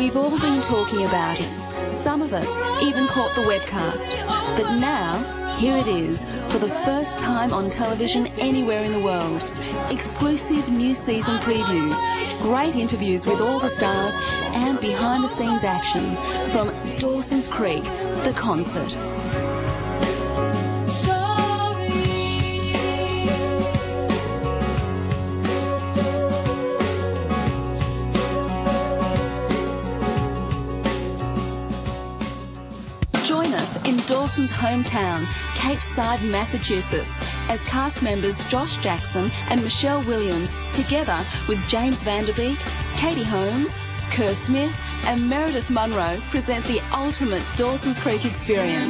We've all been talking about it. Some of us even caught the webcast. But now, here it is, for the first time on television anywhere in the world. Exclusive new season previews, great interviews with all the stars, and behind-the-scenes action from Dawson's Creek, the concert. Join us in Dawson's hometown, Cape Side, Massachusetts, as cast members Josh Jackson and Michelle Williams, together with James Van Der Beek, Katie Holmes, Kerr Smith and Meredith Monroe, present the ultimate Dawson's Creek experience.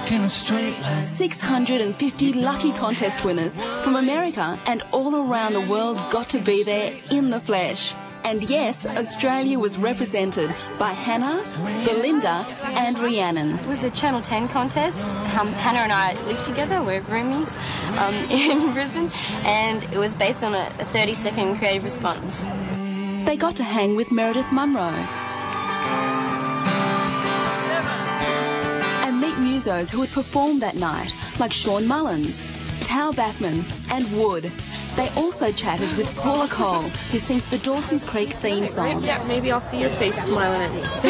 650 lucky contest winners from America and all around the world got to be there in the flesh. And yes, Australia was represented by Hannah, Belinda and Rhiannon. It was a Channel 10 contest. Hannah and I live together, we're roomies in Brisbane, and it was based on a 30-second creative response. They got to hang with Meredith Monroe and meet musos who had performed that night, like Sean Mullins, Tao Bachman and Wood. They also chatted with Paula Cole, who sings the Dawson's Creek theme song. Yeah, maybe I'll see your face smiling at me.